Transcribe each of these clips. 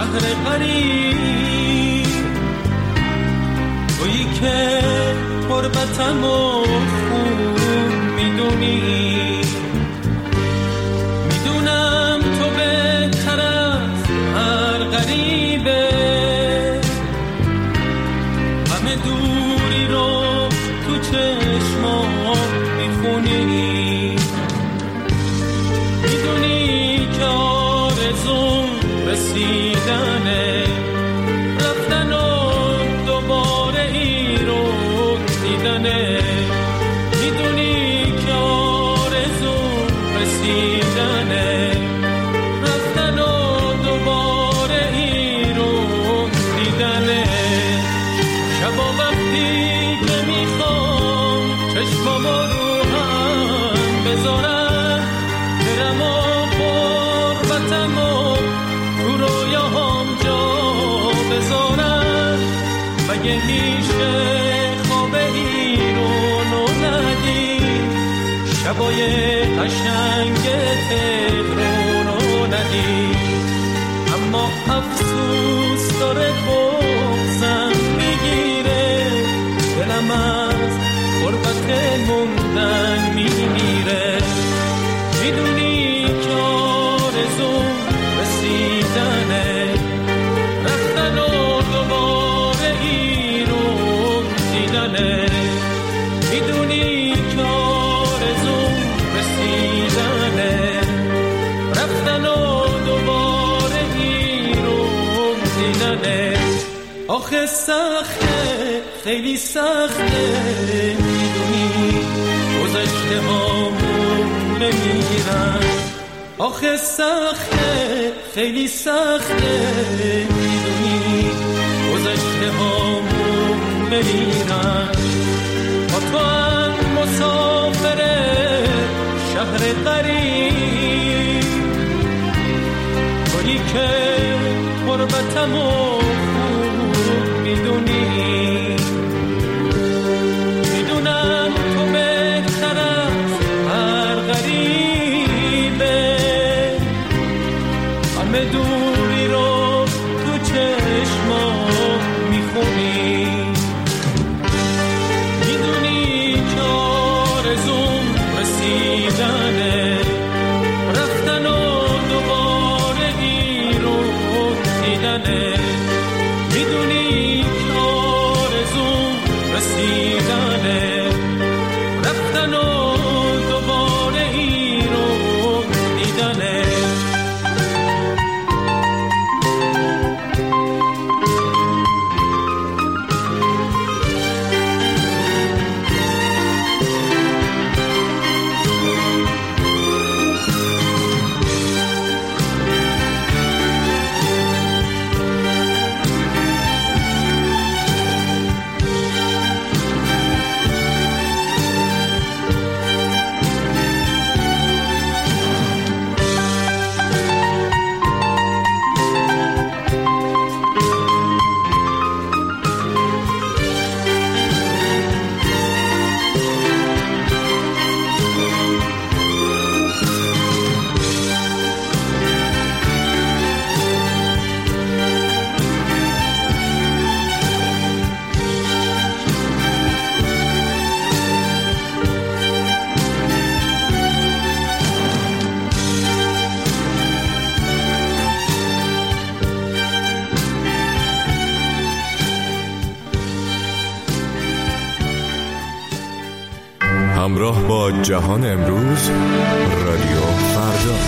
شهر غریب، تویی که قربتم و خوب میدونی، میدونم تو بهتر از هر غریبه، همه دوری رو تو چشمات میخونی، میدونی که آرزوم رسیدنه، رفتن و دوباره ای رو دیدنه، میدونی که آرزوم رسیدنه، رفتن و دوباره ای رو دیدنه. شبا وقتی که میخوام چشمامو رو هم بذارم، برم و قربتم و تو رویاهام جا بذارم، مگه میشه خواب این رو ندید، شبای قشنگ تهران رو ندید، اما افسوس داره بغضم میگیره، دلم از غربت موندن میمیره، میدونی که آرزوم رسیدنه، رفتن و دوباره ای رو دیدنه، میدونی که آرزوم رسیدنه، رفتن و دوباره ای رو دیدنه. آخه سخته، خیلی سخته، میدونی گذشته هامون بمیرن، آخه سخته، خیلی سخته، میدونی گذشته هامون بمیرن، با تو هم مسافر شهر غریب، تویی که قربتم و خوب میدونی، میدونم تو بهتر از هر غریبه، همه دوری رو تو چشمات میخونی، میدونی که آرزوم رسیدنه، رفتن و دوباره ای رو دیدنه، میدونی که آرزوم رسیدنه، رفتن و دوباره ای رو دیدنه. همراه با جهان امروز، رادیو فردا.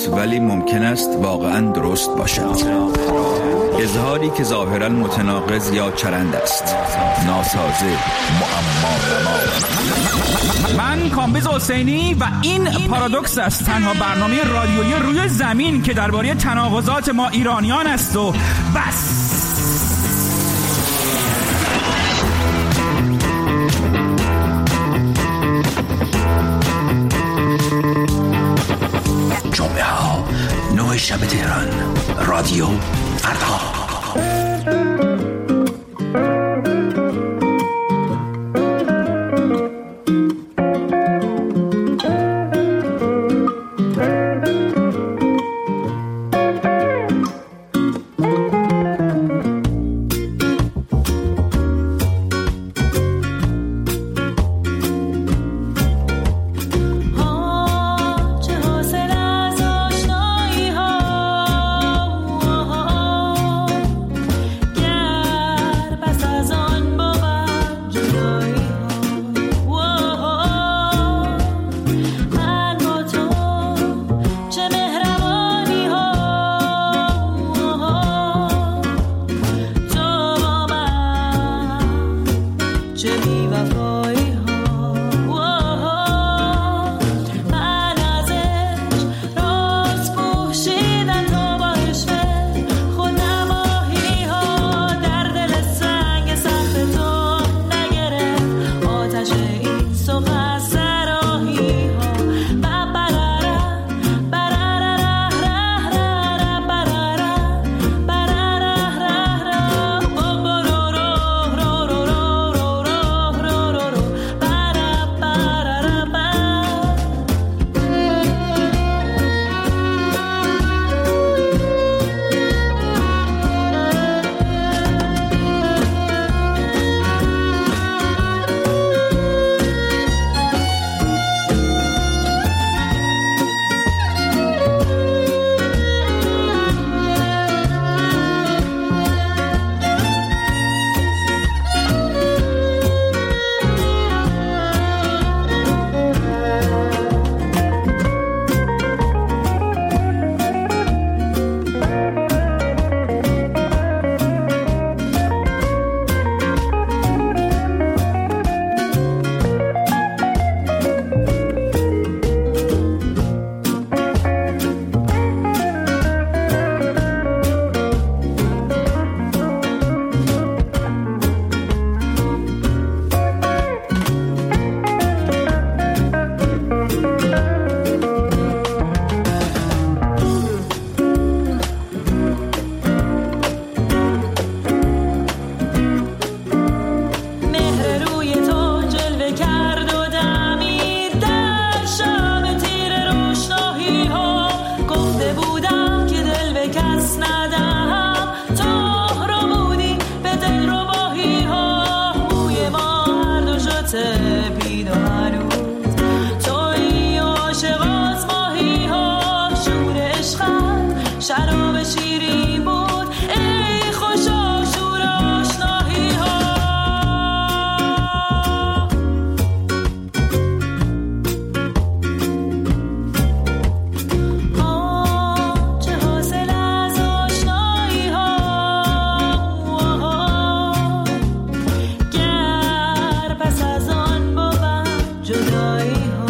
است ولی ممکن است واقعا درست باشد. اظهاری که ظاهرا متناقض یا چرند است، ناسازه، معما. من کامبیز حسینی و این پارادوکس است، تنها برنامه رادیویی روی زمین که درباره تناقضات ما ایرانیان است و بس. جمعه ها 9 شب تهران، رادیو فردا.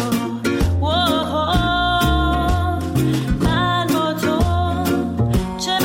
چه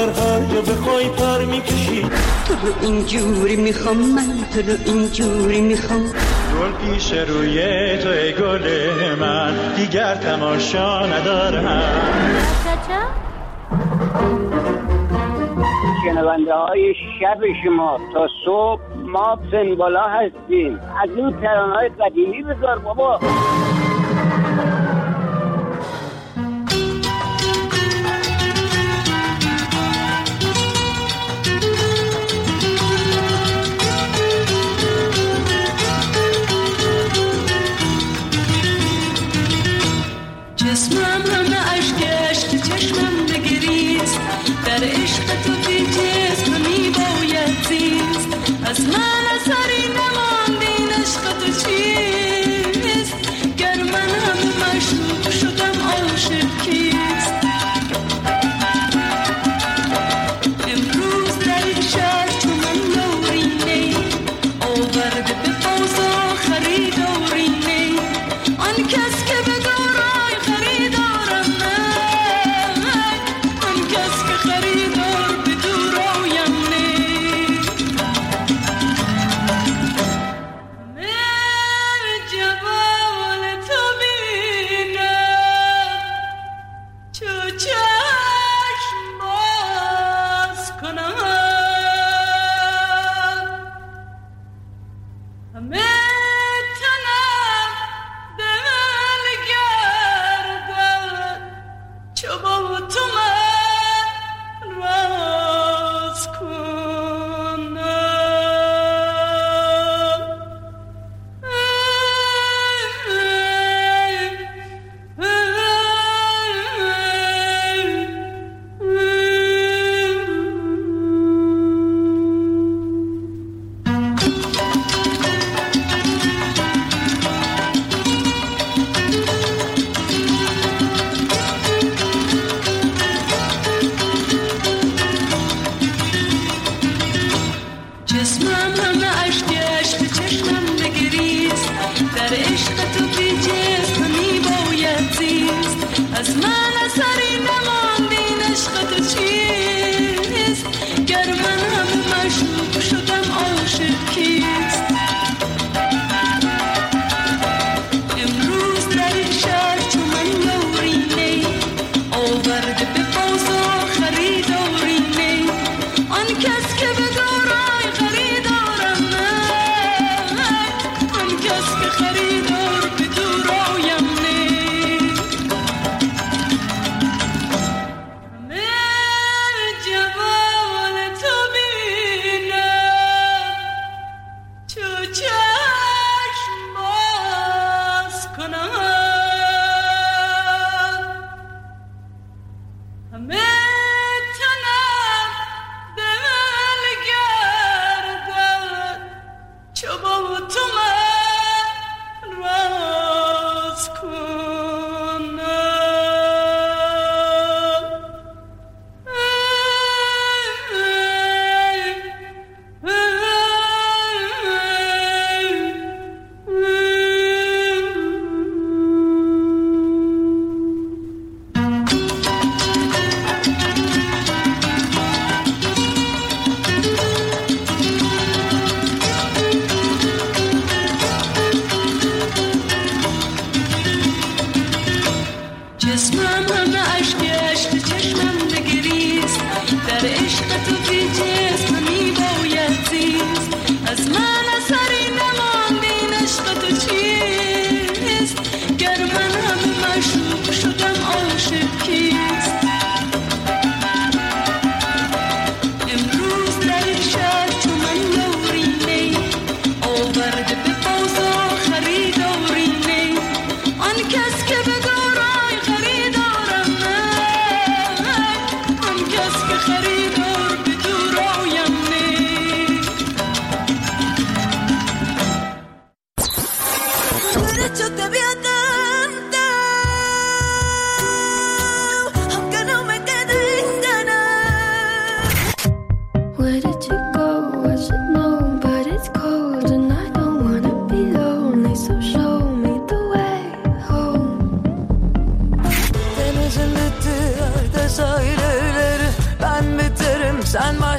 اگر هر جا بخوای پر میکشی. تو رو اینجوری میخوام، من تو رو اینجوری میخوام. گل پیش روی تو ای گل من، دیگر تماشا ندارم. شنونده های شب شما تا صبح ما سنبالا هستیم. از این ترانه‌های قدیمی بذار بابا. جسمم همه عشق چشمم بگریست، در عشق تو بی جسم میباید زیست. از من اثری نماند این عشق تو چیست، گر من همه مشروق شدم عاشق کیست. امروز در این شهر چون من لورینه، آورده به بازار خریدارینه. آن کس که به دارای خریدارم نه، آن کس که خریدار به دورایم نه. من جوال تو بینم، چو چشم باز کنم، همه تنم دل گردد، چو با تو من راز کنم. جسمم همه عشق چشمم بگریست، در عشق تو بی جسم میباید زیست. از من اثری نماند این عشق تو چیست، گر من همه مشروق شدم عاشق کیست. امروز در این شهر چون من لورینه، آورده به بازار خریدارینه. آن کس که به دارای خریدارم نه، آن کس که خریدار به دورایم نه. من جوال تو بینم،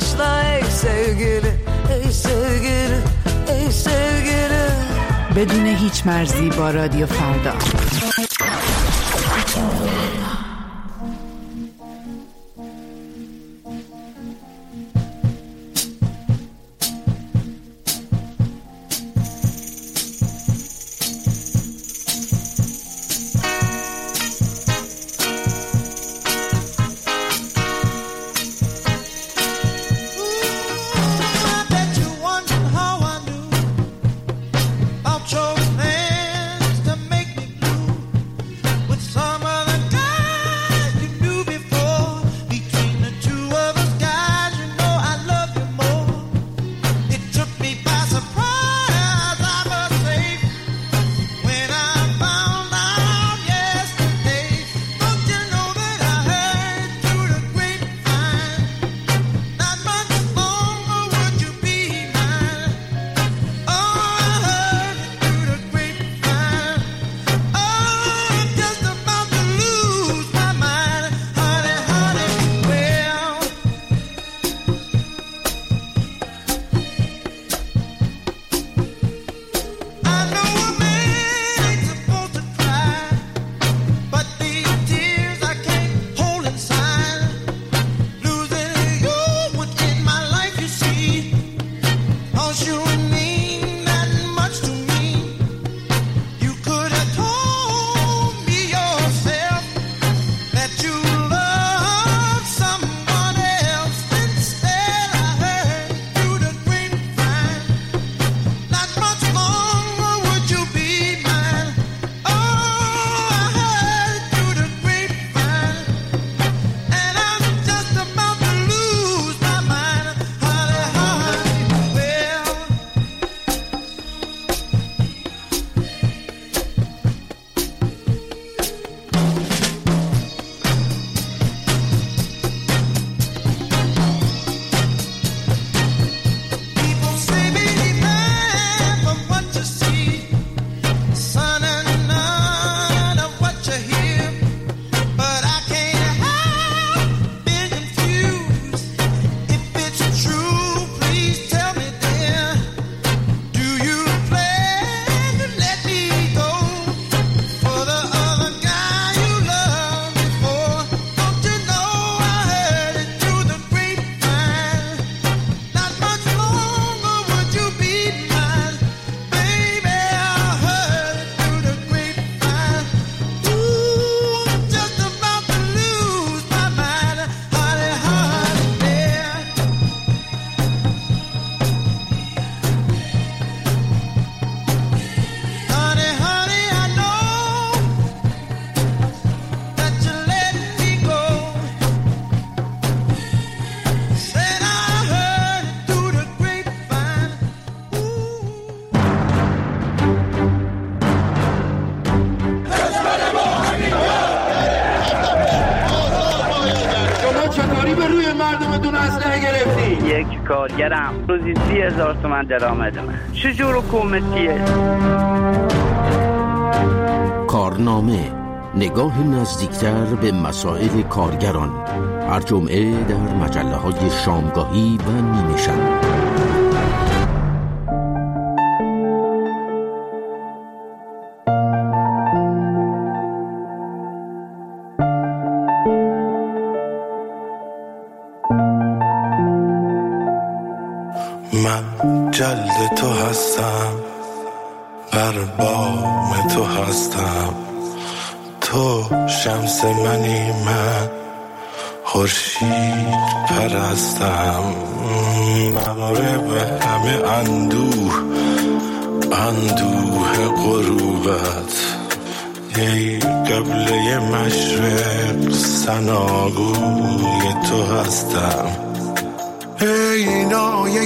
başla ey sevgili, ey sevgili, ey sevgili. بدون هیچ مرزی با رادیو فردا. یک کارگرم روزی 30,000 تومان درآمدمه. چجور حکومتیه؟ کارنامه، نگاه نزدیکتر به مسائل کارگران، هر جمعه در مجله‌های شامگاهی و نیمه شب. من جلد تو هستم، بر بام تو هستم، تو شمس منی، من خورشید پرستم. مغرب همه اندوه غروبت، ای قبله مشرق ثناگوی تو هستم. ای نای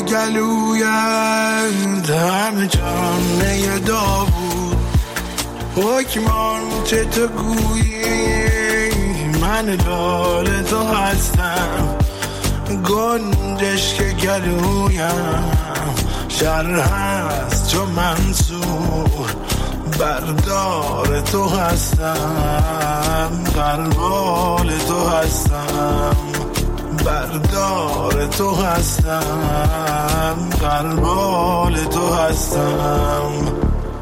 گلویت همه جامعه داوود، حکمان چه تو گویی من لال تو هستم. گنجش که گلویم شر هست چو منصور، بردار تو هستم، قربال تو هستم، بردار تو هستم، قلبال تو هستم.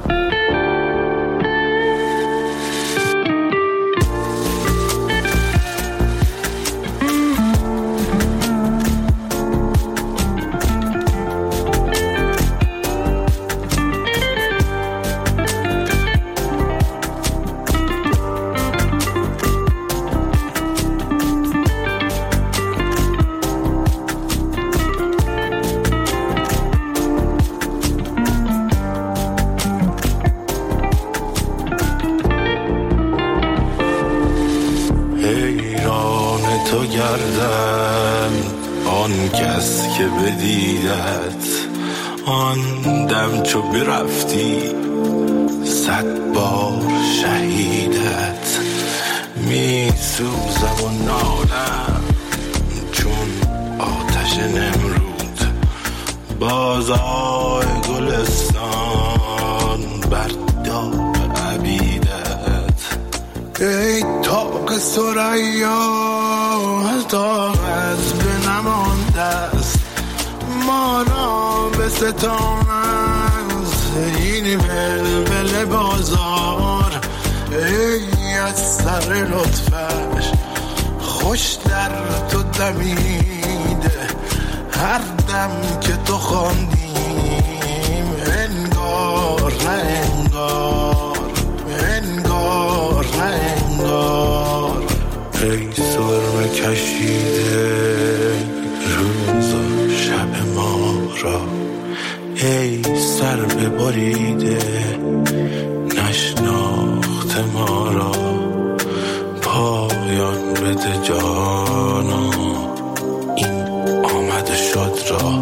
آن کس که بدیدت آن دم چو برفتی 100 بار شهیدت می سوزم و نالم چون آتش نمرود بازای گلستان بر داغ عبیدت. ای طاق ثریا طاقت به نمانده است ما را به ستان از این بلبل بازار. ای از سر لطفش خوش در تو دمیده هر دم که تو خواندیم انگار نه انگار، انگار نه انگار. ای سرمه کشیده روز و شب ما را، ای سر ببریده نشناخت ما را. پایان بده جانا این آمد شد را،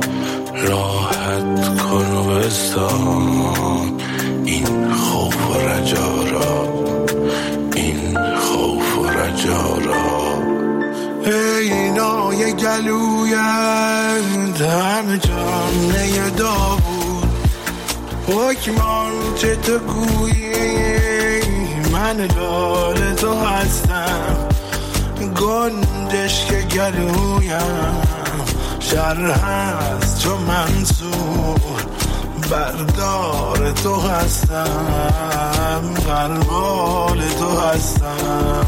راحت کن و بستان این خوف و رجا را، این خوف و رجا را. ای نای گلویت همه جامعه داوود حکمان چه تو گویی من لال تو هستم. گنجش که گلویم شرح هست چو منصور بردار تو هستم، قلبال تو هستم،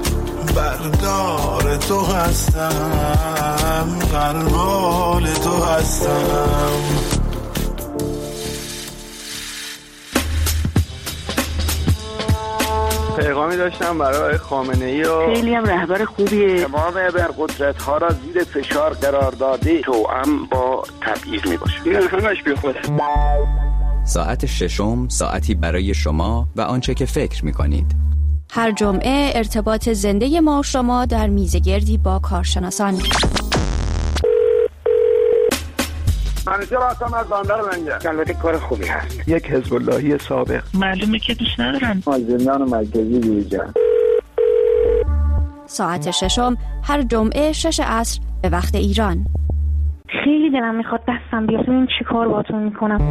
بردار تو هستم، قلبال تو هستم. پیغامی داشتم برای خامنه‌ای و خیلی هم رهبر خوبیه. تمام ابرقدرت‌ها را زیر فشار قرار داده توأم با تبعیض میباشه. این همش بی خوده. ساعت ششم ساعتی برای شما و آنچه که فکر می‌کنید. هر جمعه ارتباط زنده ما شما در میزگردی با کارشناسان. منیجر هستم از بندر منگه. البته کار خوبی هست. یک حزب اللهی سابق. معلومه که دوست ندارم. از زندان مرکزی بیرون. ساعت ششم هر جمعه 6 عصر به وقت ایران. خیلی دلم میخواد دستم بیاد ببینم چی کار باهاتون میکنم.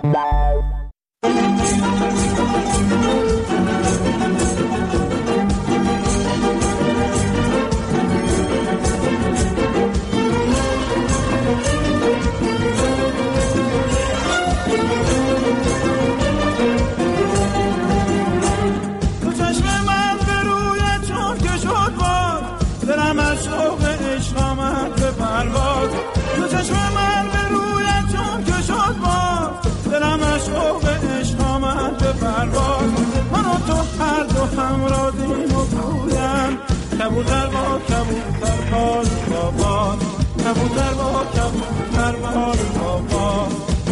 کبوتر با کبوتر بال با بال، کبوتر با کبوتر بال با بال.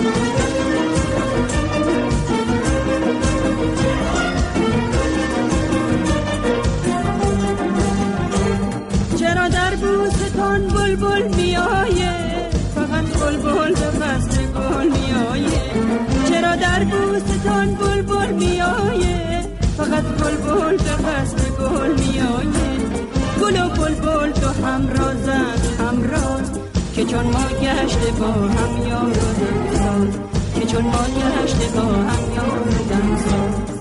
چرا در بوستان بلبل میآیه فقط بلبل به قصد گل میآیه؟ چرا در بوستان بلبل میآیه فقط بلبل به قصد گل میآیه؟ گل و بلبل تو همرازند همراز که چون ما گشته با هم یار و دمساز، که چون ما گشته با هم یار و دمساز.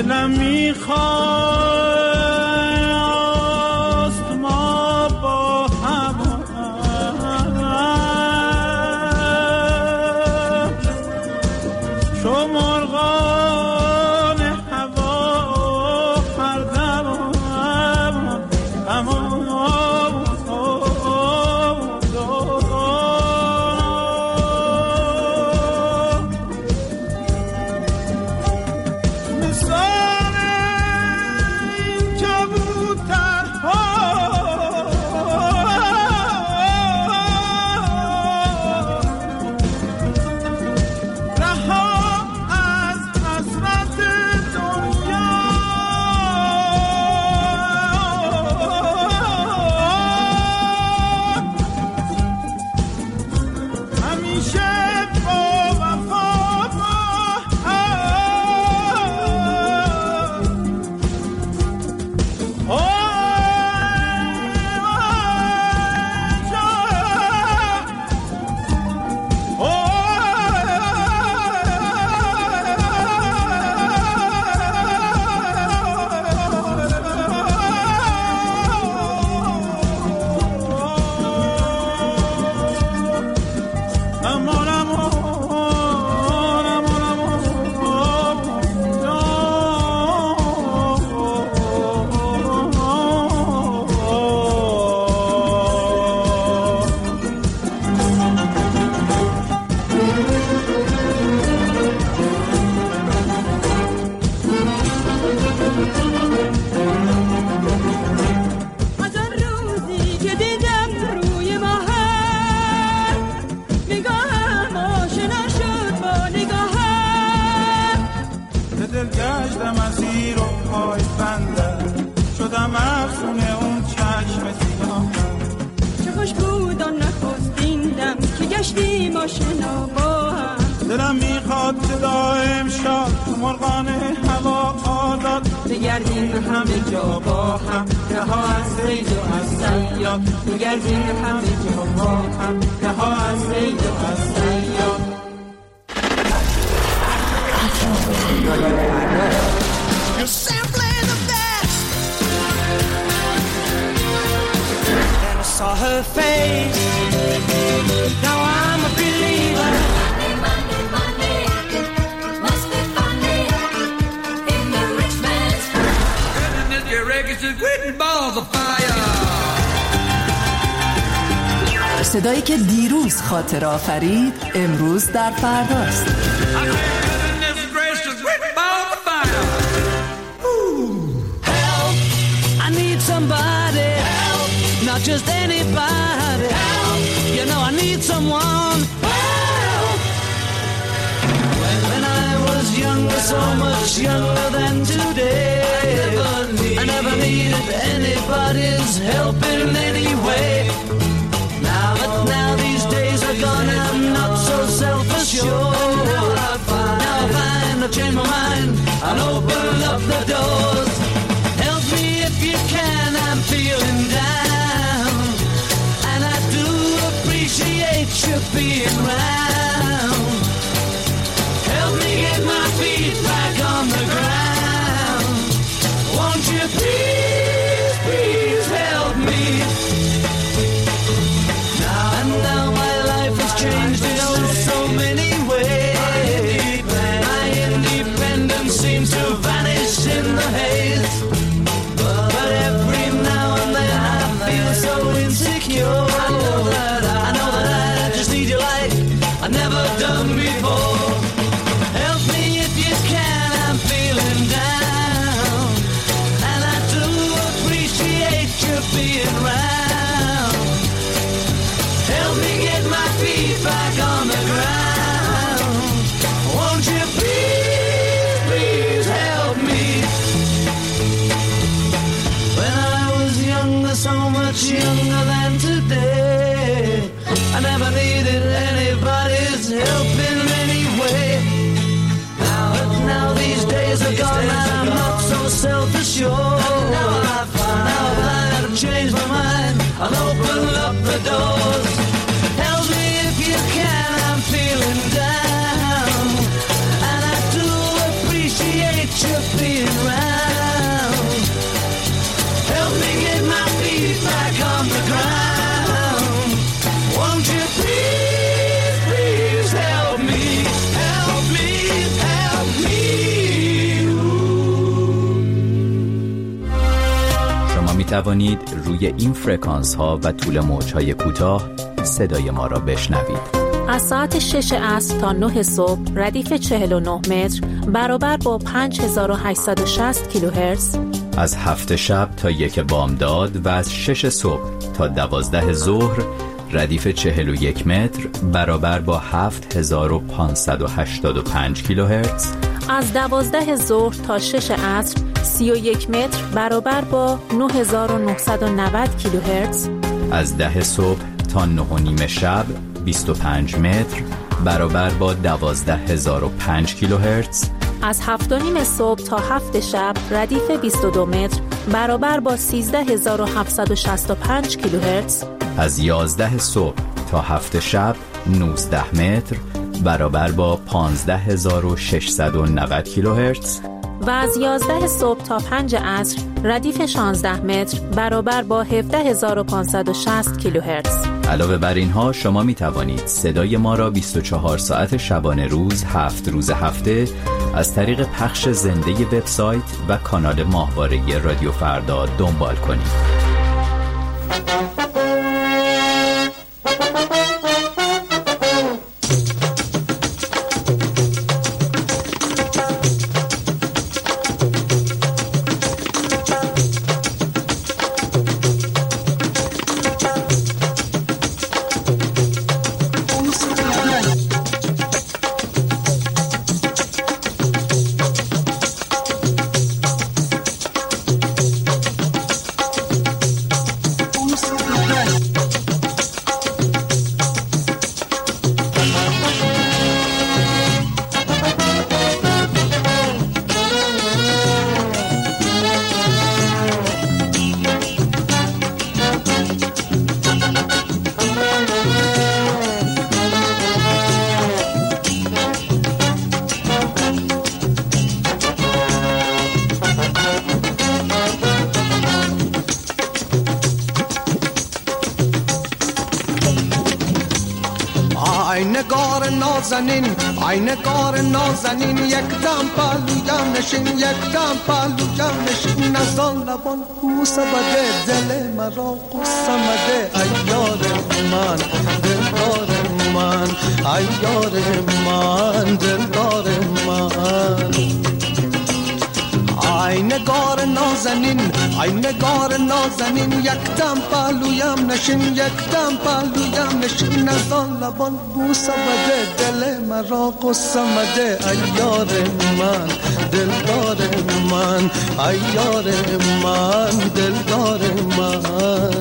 دلم میخواست ما با هم چو مرغان هوا پردم دلم میخواد که دائم شاد مرغان هوا آزاد بگردیم همه جا با هم رها از صید و از صیاد بگردیم همه جا با هم رها از صید و از صیاد. You're simply the best. Then I saw her face. Now I'm a believer. صدایی که دیروز خاطر آفرید امروز در فرداست. Help, I need somebody. Help, not just anybody. Help, you know I need someone. Help. When I was younger, so much younger than today, I never needed anybody's help in any way. Now these days are gone, I'm not so self-assured. Now I find I've changed my mind, I'll open up the doors. Help me if you can, I'm feeling down, and I do appreciate you being round. Help me get my feet back on the ground. Won't you please, please help me? Now my life has changed in so many ways. My independence seems to vanish in the haze. But every now and then I feel so insecure. I know that I just need your light I've never done before. Help me if you can, I'm feeling down, and I do appreciate you being round. Help me get my feet back on the ground. Won't you please, please help me? When I was younger, so much younger than today, I never needed anybody's help in any way. Now these days are gone, and I'm not so self-assured. Now I've changed my mind, I'll open up the doors. Help me if you can, I'm feeling down, and I do appreciate you being Please, please help me, help me, help me. شما می توانید روی این فرکانس ها و طول موج های کوتاه صدای ما را بشنوید. از ساعت 6 عصر تا 9 صبح ردیف 49 متر برابر با 5860 کیلوهرتز. از 7 شب تا 1 بامداد و از 6 صبح تا 12 ظهر ردیف 41 متر برابر با 7585 کیلوهرتز. از 12 ظهر تا 6 عصر 31 متر برابر با 9990 کیلوهرتز. از 10 صبح تا 9:30 شب 25 متر برابر با 12005 کیلوهرتز. از 7:30 صبح تا 7 شب ردیف 22 متر برابر با 13765 کیلوهرتز. از 11 صبح تا 7 شب 19 متر برابر با 15690 کیلوهرتز. و از 11 صبح تا 5 عصر ردیف 16 متر برابر با 17560 کیلوهرتز. علاوه بر اینها شما می توانید صدای ما را 24 ساعت شبانه روز 7 روز هفته از طریق پخش زنده وبسایت و کانال ماهواره رادیو فردا دنبال کنید. ای نگار نازنین یک دم پهلویم نشین یک دم پهلویم نشین از آن لبان بوسه بده دل مرا قصه مده ای یار من دلدار من ای یار من دلدار من ای نگار نازنین ای نگار نازنین یک دم پهلویم نشین یک دم پهلویم نشین از آن لبان بوسه بده دل مرا قصه مده ای یار من دلدار من ای یار من دلدار من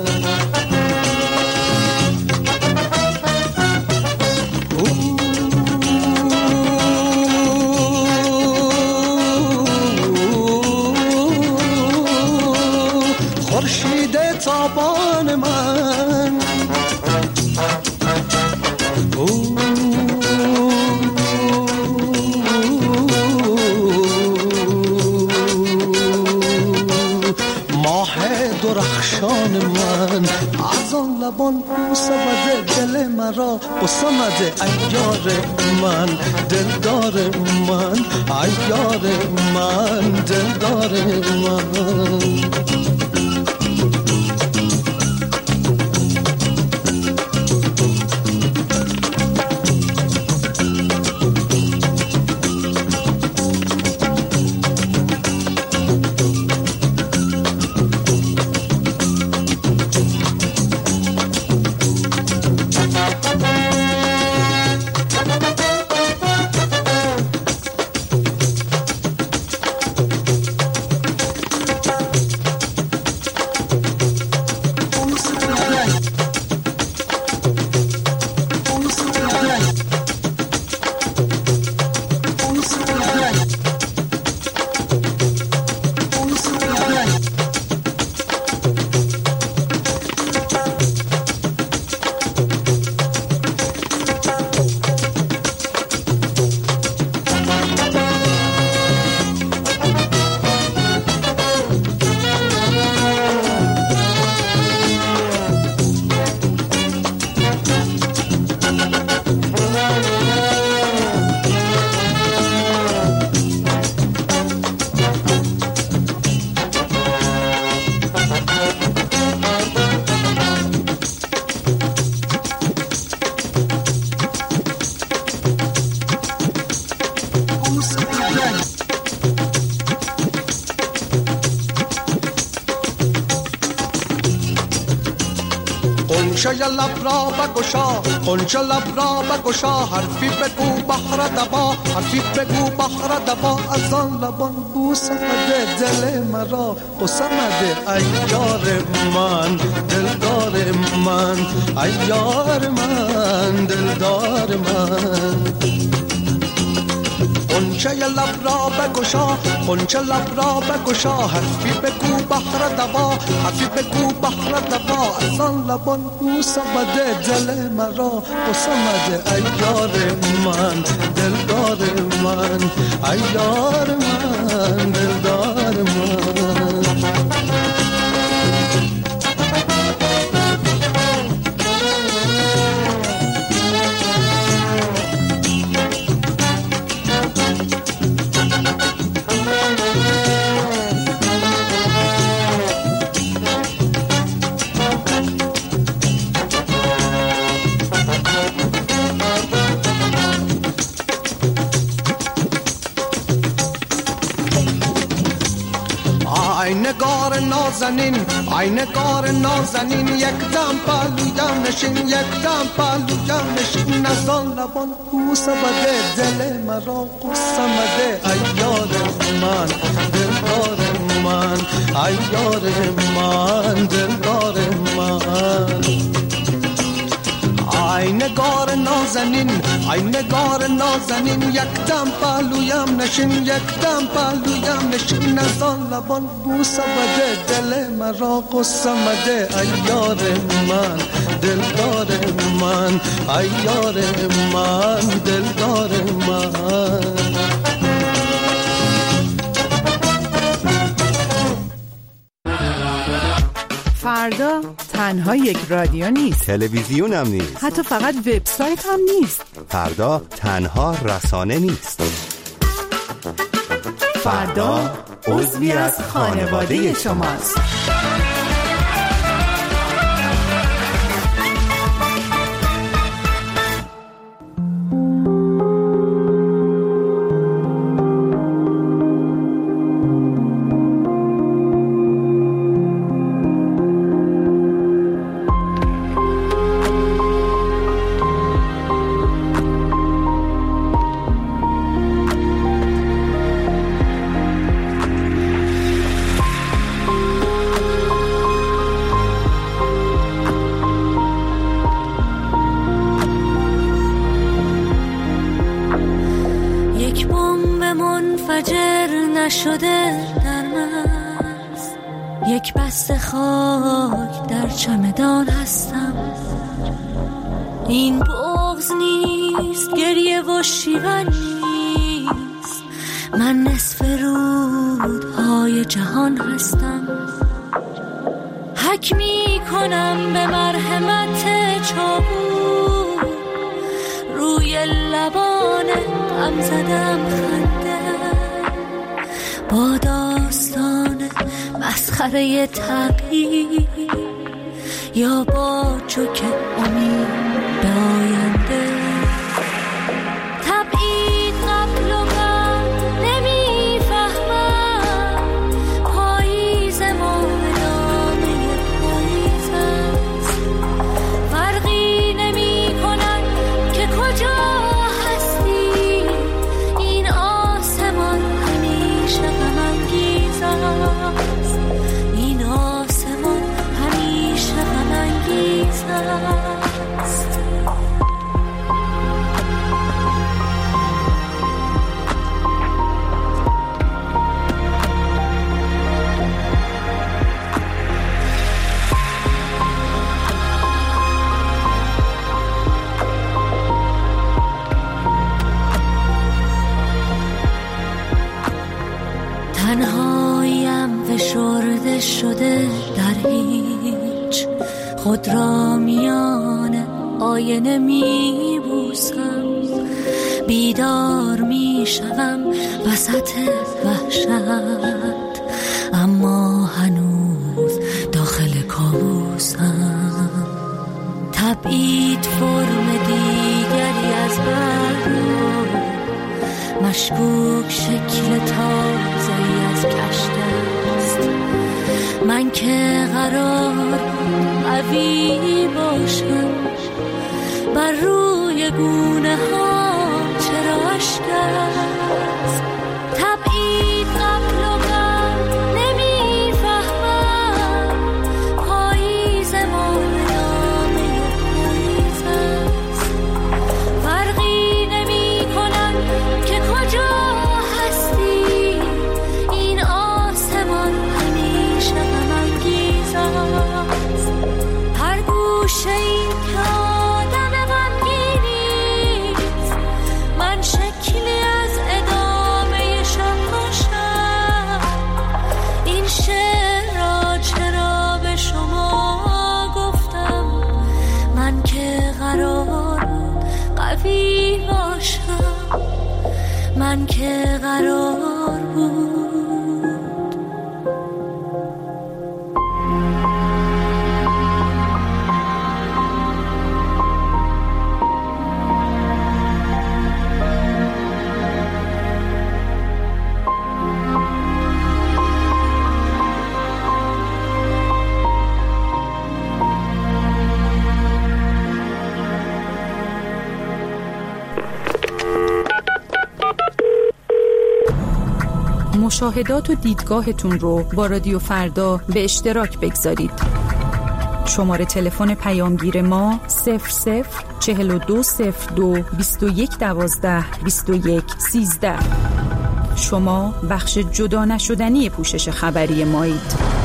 تابان من ماه درخشان من از آن لبان بوسه بده دل مرا قصه مده ای یار من دلدار من ای یار من دلدار من لب را بگشا قنچه لب را بگشا حرفی بگو بحر دبا حرفی بگو بحر دبا از آن لبان بوس مده دل مرا قصه مده ای یار من دلدار من ای یار من دلدار من قنچه لب را بگشا قنچه لب را بگشا حرفی بگو بحر دوا حرفی بگو بحر دوا از آن لبان بوسه بده دل مرا قصه مده ای یار من دلدار من ای یار من دلدار من نگار نازنین ای نگار نازنین یک دم پهلویم نشین یک دم پهلویم نشین از آن لبان بوسه بده دل مرا قصه مده ای یار من دلدار من ای یار من دلدار من ای نگار نازنین ای نگار نازنین یک دم پهلویم نشین یک دم پهلویم نشین از آن لبان بوسه بده دل مرا قصه مده ای یار من دلدار من ای یار من دلدار من فردا تنها یک رادیو نیست، تلویزیون هم نیست، حتی فقط وبسایت هم نیست. فردا تنها رسانه نیست. فردا عضوی از خانواده شماست. شده در مغز یک بسته خاک در چمدان هستم. این بغض نیست، گریه و شیون نیست، من نصف رودهای جهان هستم. حک می کنم به مرحمت چابور، روی لبان غم زدم خنده با داستان مسخره تغییر یا با چوک امید به آینده. تبعید قبل و بعد نمیفهمم، پاییز ما ادامه پاییز است. فرقی نمی کند که کجا هستی، این آسمان همیشه غم انگیز است. این آسمان همیشه غم انگیز است. تنهایم فشرده شده در هیچ، خود را میان آینه می بوسم. بیدار می شوم وسط وحشت، اما هنوز داخل کابوسم. تبعید فرم دیگری از بردو، مشکوک شکل تازه‌ای از کشت است. من که قرار قوی باشم بر روی گونه ها چرا اشک است تبعید قبل و بعد نمیفهمم پاییز ما نامه پاییز است فرقی نمی کنم که کجا هستی این آسمان همیشه غم انگیز است هر گوشه ای که آدم غمگینیست من شکلی از ادامه شب باشم این شعر را چرا به شما گفتم من که قرار قوی باشم من که قرار بود مشاهدات و دیدگاهتون رو با رادیو فردا به اشتراک بگذارید. شماره تلفن پیامگیر ما 00420221122113. شما بخش جدا نشدنی پوشش خبری مایید.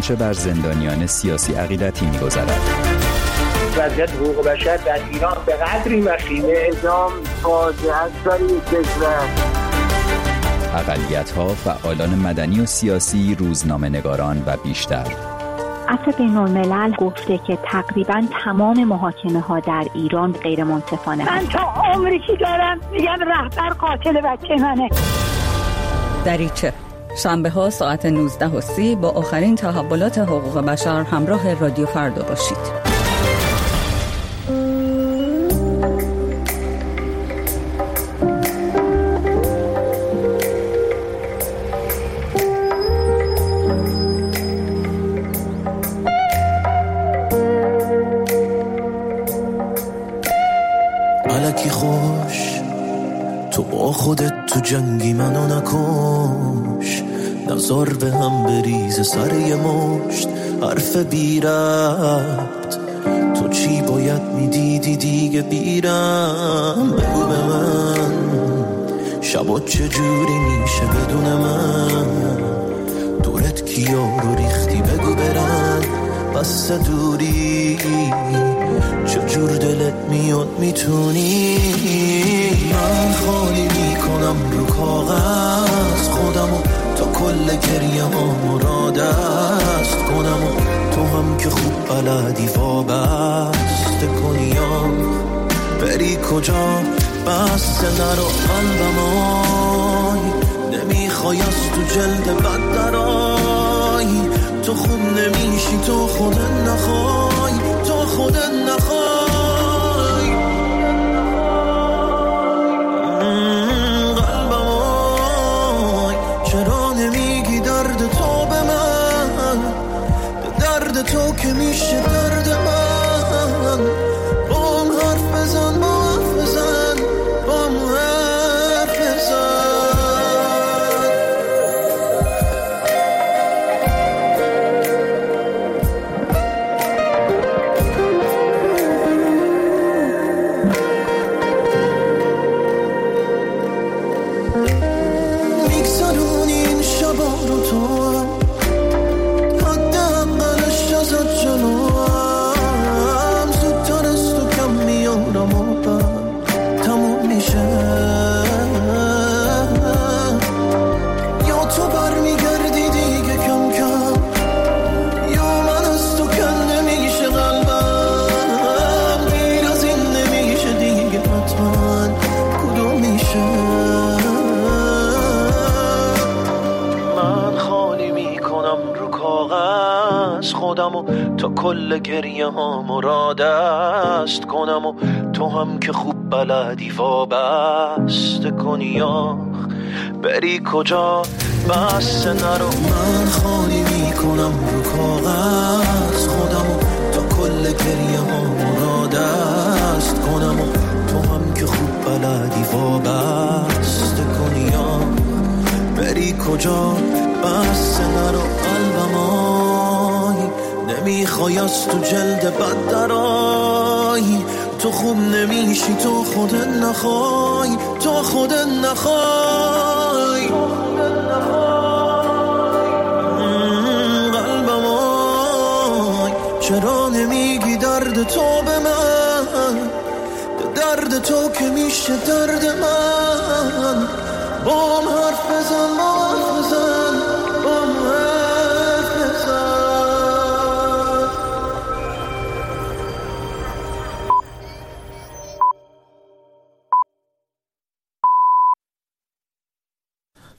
چه بر زندانیان سیاسی عقیدتی می‌گذرد. وضعیت حقوق بشر در ایران به قدری وخیمه، اعدام فاجعه است برای کشور. اقلیت‌ها، فعالان مدنی و سیاسی، روزنامه‌نگاران و بیشتر. عفو بین‌الملل گفته که تقریباً تمام محاکمه‌ها در ایران غیر منصفانه. من تا عمری که دارم میگم رهبر قاتل بچه منه. دریچه شنبه‌ها ساعت 19:30 با آخرین تحولات حقوق بشر همراه رادیو فردا باشید. الکی خوش تو با خودت تو جنگی منو نکش، نظر به هم بریز سر یه مشت حرف بی ربط. تو چی باید میدیدی دیگه بیرم؟ بگو به من شبا چجوری میشه بدون من؟ دورت کیا رو ریختی بگو برن بس دوری، چجور دلت میاد میتونی؟ من خالی میکنم رو کاغذ خودمو تا کل گریه ها مراد است کنم و تو هم که خوب بلدی وابسته کنی یا بری کجا؟ بسته نرو قلبم آی نمیخوای از تو جلد بد درای، تو خوب نمیشی تو خودت نخوای، تو خودت نخوای. قلبم آی چرا نمیگی درد تو به من؟ درد تو که میشه درد من. با هم حرف بزن، با حرف بزن، با هم حرف بزن. تا کل گریه ها مراد است کنم و تو هم که خوب بلدی وابسته کنی آخ بری کجا؟ بس نرو. من خالی میکنم رو کاغذ خودم و تا کل گریه ها مراد است کنم و تو هم که خوب بلدی وابسته کنی آخ بری کجا؟ بس نرو قلبم آی نمیخوای از تو جلد بد درای، تو خوب نمیشی تو خودت نخوای، تو خودت نخوای. قلبم آی چرا نمیگی درد تو به من؟ درد تو که میشه درد من. با هم حرف بزن، با هم